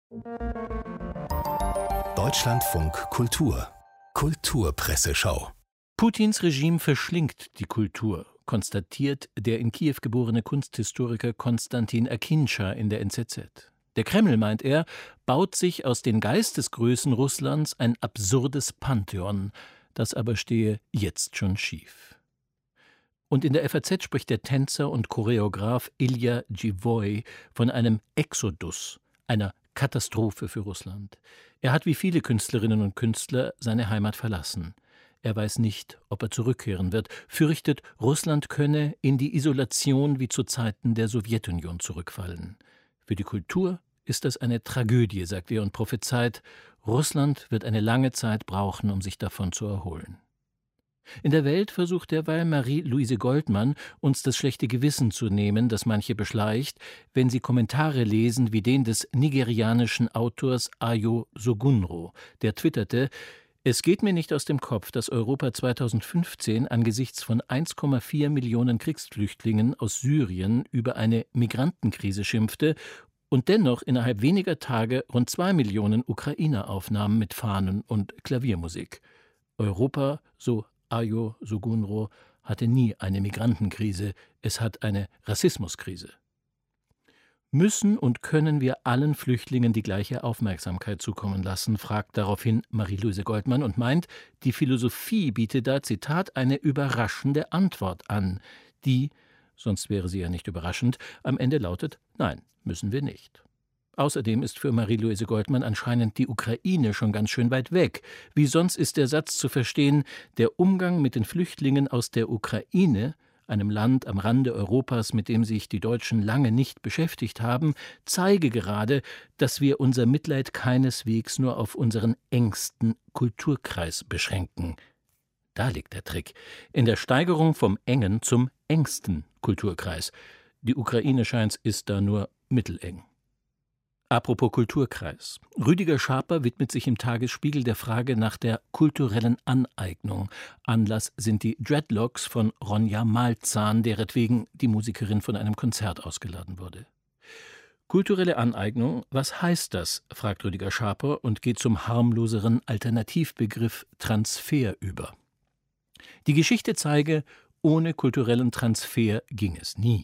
Deutschlandfunk Kultur Kulturpresseschau. Putins Regime verschlingt die Kultur, konstatiert der in Kiew geborene Kunsthistoriker Konstantin Akinscha in der NZZ. Der Kreml, meint er, baut sich aus den Geistesgrößen Russlands ein absurdes Pantheon, das aber stehe jetzt schon schief. Und in der FAZ spricht der Tänzer und Choreograf Ilja Givoy von einem Exodus, einer Katastrophe für Russland. Er hat wie viele Künstlerinnen und Künstler seine Heimat verlassen. Er weiß nicht, ob er zurückkehren wird, fürchtet, Russland könne in die Isolation wie zu Zeiten der Sowjetunion zurückfallen. Für die Kultur ist das eine Tragödie, sagt er und prophezeit, Russland wird eine lange Zeit brauchen, um sich davon zu erholen. In der Welt versucht derweil Marie-Louise Goldmann, uns das schlechte Gewissen zu nehmen, das manche beschleicht, wenn sie Kommentare lesen wie den des nigerianischen Autors Ayo Sogunro, der twitterte: Es geht mir nicht aus dem Kopf, dass Europa 2015 angesichts von 1,4 Millionen Kriegsflüchtlingen aus Syrien über eine Migrantenkrise schimpfte und dennoch innerhalb weniger Tage rund 2 Millionen Ukrainer aufnahmen mit Fahnen und Klaviermusik. Europa, so Ayo Sogunro, hatte nie eine Migrantenkrise, es hat eine Rassismuskrise. Müssen und können wir allen Flüchtlingen die gleiche Aufmerksamkeit zukommen lassen, fragt daraufhin Marie-Louise Goldmann und meint, die Philosophie biete da, Zitat, eine überraschende Antwort an, die, sonst wäre sie ja nicht überraschend, am Ende lautet, nein, müssen wir nicht. Außerdem ist für Marie-Louise Goldmann anscheinend die Ukraine schon ganz schön weit weg. Wie sonst ist der Satz zu verstehen, der Umgang mit den Flüchtlingen aus der Ukraine, einem Land am Rande Europas, mit dem sich die Deutschen lange nicht beschäftigt haben, zeige gerade, dass wir unser Mitleid keineswegs nur auf unseren engsten Kulturkreis beschränken. Da liegt der Trick. In der Steigerung vom engen zum engsten Kulturkreis. Die Ukraine, scheint's, ist da nur mitteleng. Apropos Kulturkreis. Rüdiger Schaper widmet sich im Tagesspiegel der Frage nach der kulturellen Aneignung. Anlass sind die Dreadlocks von Ronja Malzahn, deretwegen die Musikerin von einem Konzert ausgeladen wurde. Kulturelle Aneignung, was heißt das? Fragt Rüdiger Schaper und geht zum harmloseren Alternativbegriff Transfer über. Die Geschichte zeige, ohne kulturellen Transfer ging es nie.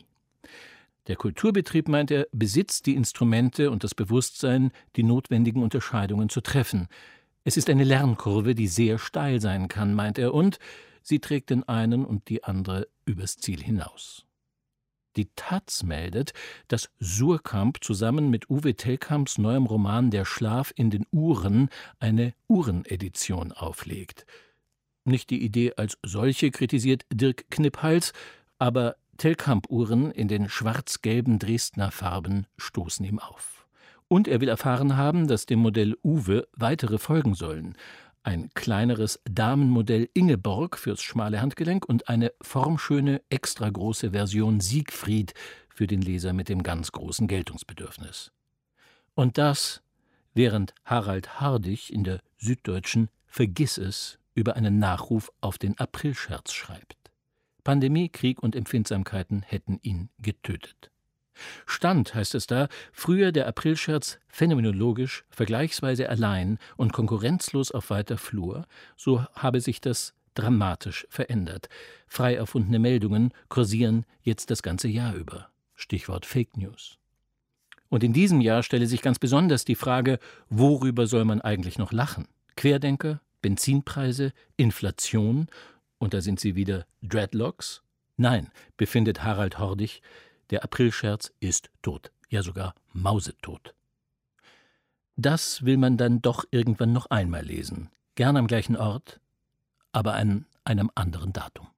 Der Kulturbetrieb, meint er, besitzt die Instrumente und das Bewusstsein, die notwendigen Unterscheidungen zu treffen. Es ist eine Lernkurve, die sehr steil sein kann, meint er, und sie trägt den einen und die andere übers Ziel hinaus. Die taz meldet, dass Suhrkamp zusammen mit Uwe Tellkamps neuem Roman Der Schlaf in den Uhren eine Uhrenedition auflegt. Nicht die Idee als solche kritisiert Dirk Kniphals, aber Tellkamp-Uhren in den schwarz-gelben Dresdner Farben stoßen ihm auf. Und er will erfahren haben, dass dem Modell Uwe weitere folgen sollen. Ein kleineres Damenmodell Ingeborg fürs schmale Handgelenk und eine formschöne, extra große Version Siegfried für den Leser mit dem ganz großen Geltungsbedürfnis. Und das, während Harald Hardig in der Süddeutschen Vergiss es über einen Nachruf auf den Aprilscherz schreibt. Pandemie, Krieg und Empfindsamkeiten hätten ihn getötet. Stand, heißt es da, früher der Aprilscherz phänomenologisch, vergleichsweise allein und konkurrenzlos auf weiter Flur, so habe sich das dramatisch verändert. Frei erfundene Meldungen kursieren jetzt das ganze Jahr über. Stichwort Fake News. Und in diesem Jahr stelle sich ganz besonders die Frage, worüber soll man eigentlich noch lachen? Querdenker, Benzinpreise, Inflation. Und da sind sie wieder Dreadlocks? Nein, befindet Harald Hardig, der Aprilscherz ist tot, ja sogar mausetot. Das will man dann doch irgendwann noch einmal lesen, gern am gleichen Ort, aber an einem anderen Datum.